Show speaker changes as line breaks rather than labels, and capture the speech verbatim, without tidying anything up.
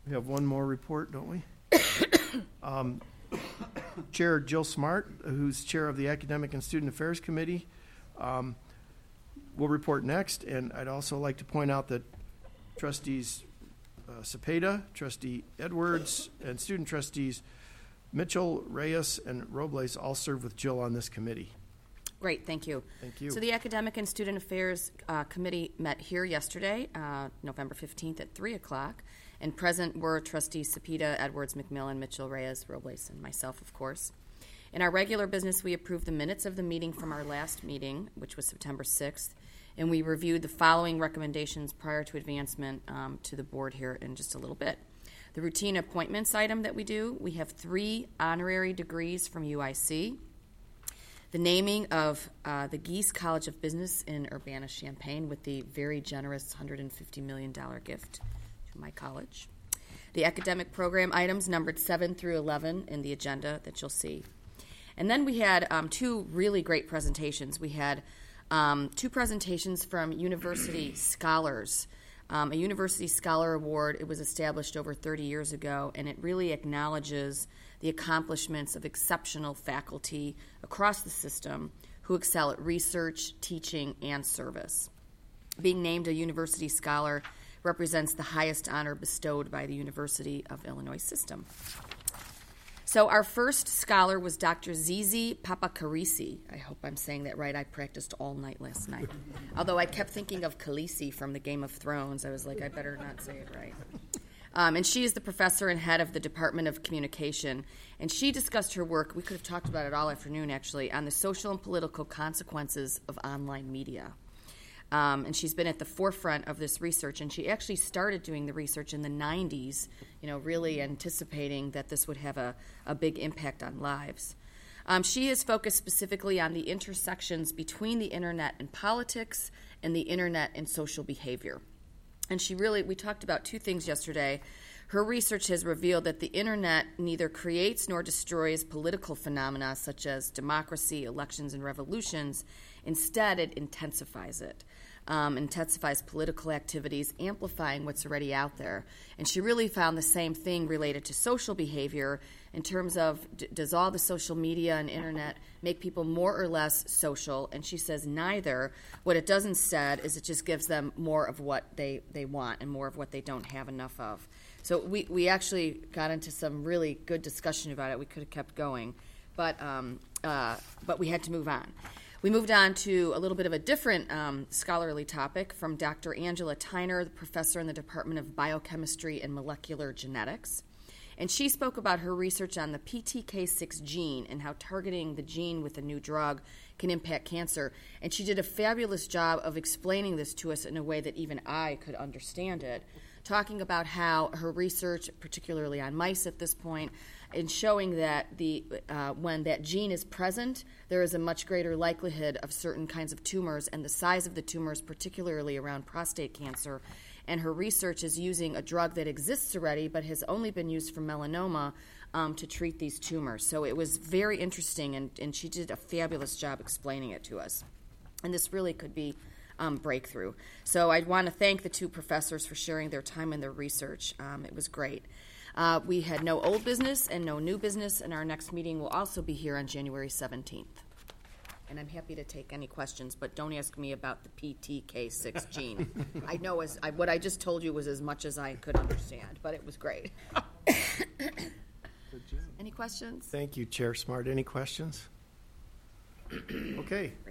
We have one more report, don't we? um, Chair Jill Smart, who's chair of the Academic and Student Affairs Committee, um, will report next. And I'd also like to point out that trustees uh, Cepeda, trustee Edwards, and student trustees Mitchell, Reyes, and Robles all serve with Jill on this committee.
Great, thank you.
Thank you.
So the Academic and Student Affairs uh, Committee met here yesterday, uh, November fifteenth at three o'clock, and present were trustees Cepeda, Edwards, McMillan, Mitchell, Reyes, Robles, and myself, of course. In our regular business, we approved the minutes of the meeting from our last meeting, which was September sixth, and we reviewed the following recommendations prior to advancement um, to the board here in just a little bit. The routine appointments item that we do, we have three honorary degrees from U I C. The naming of uh, the Geese College of Business in Urbana-Champaign with the very generous one hundred fifty million dollars gift to my college. The academic program items numbered seven through eleven in the agenda that you'll see. And then we had um, two really great presentations. We had um, two presentations from university scholars. Um, a University Scholar Award, it was established over thirty years ago, and it really acknowledges the accomplishments of exceptional faculty across the system who excel at research, teaching, and service. Being named a University Scholar represents the highest honor bestowed by the University of Illinois system. So our first scholar was Doctor Zizi Papakarisi. I hope I'm saying that right. I practiced all night last night. Although I kept thinking of Khaleesi from the Game of Thrones. I was like, I better not say it right. Um, and she is the professor and head of the Department of Communication. And she discussed her work, we could have talked about it all afternoon actually, on the social and political consequences of online media. Um, and she's been at the forefront of this research, and she actually started doing the research in the nineties, you know, really anticipating that this would have a, a big impact on lives. Um, she is focused specifically on the intersections between the internet and politics and the internet and social behavior. And she really, we talked about two things yesterday. Her research has revealed that the internet neither creates nor destroys political phenomena such as democracy, elections, and revolutions. Instead, it intensifies it, um, intensifies political activities, amplifying what's already out there. And she really found the same thing related to social behavior in terms of d- does all the social media and internet make people more or less social? And she says neither. What it does instead is it just gives them more of what they, they want and more of what they don't have enough of. So we, we actually got into some really good discussion about it. We could have kept going, but um, uh, but we had to move on. We moved on to a little bit of a different um, scholarly topic from Doctor Angela Tyner, the professor in the Department of Biochemistry and Molecular Genetics. And she spoke about her research on the P T K six gene and how targeting the gene with a new drug can impact cancer. And she did a fabulous job of explaining this to us in a way that even I could understand it, talking about how her research, particularly on mice at this point, in showing that the uh, when that gene is present, there is a much greater likelihood of certain kinds of tumors and the size of the tumors, particularly around prostate cancer. And her research is using a drug that exists already but has only been used for melanoma um, to treat these tumors. So it was very interesting, and, and she did a fabulous job explaining it to us. And this really could be um, breakthrough. So I want to thank the two professors for sharing their time and their research. Um, it was great. Uh, we had no old business and no new business, and our next meeting will also be here on January seventeenth. And I'm happy to take any questions, but don't ask me about the P T K six gene. I know as I, what I just told you was as much as I could understand, but it was great. Any questions?
Thank you, Chair Smart. Any questions? Okay.